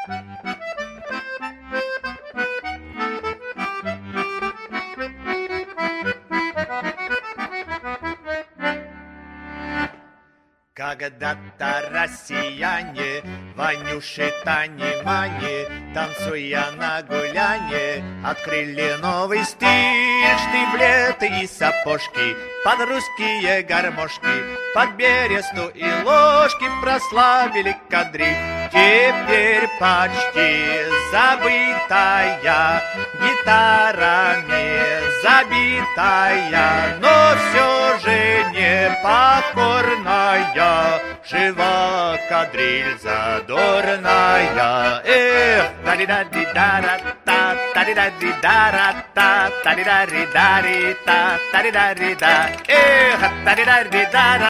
Когда-то россияне, Ванюши, Тани, Мани, танцуя на гуляне, открыли новый стиль, штиблеты и сапожки, под русские гармошки, под бересту и ложки прославили кадриль. Теперь почти забытая, гитарами забитая, но все же непокорная, жива кадриль задорная. Эх, тари-да-ди-да-ра-та, тари-да-ди-да-ра-та, тари-да-ри-да-ри-та, тари-да-ри-да. Эх, тари-да-ри-да-ра.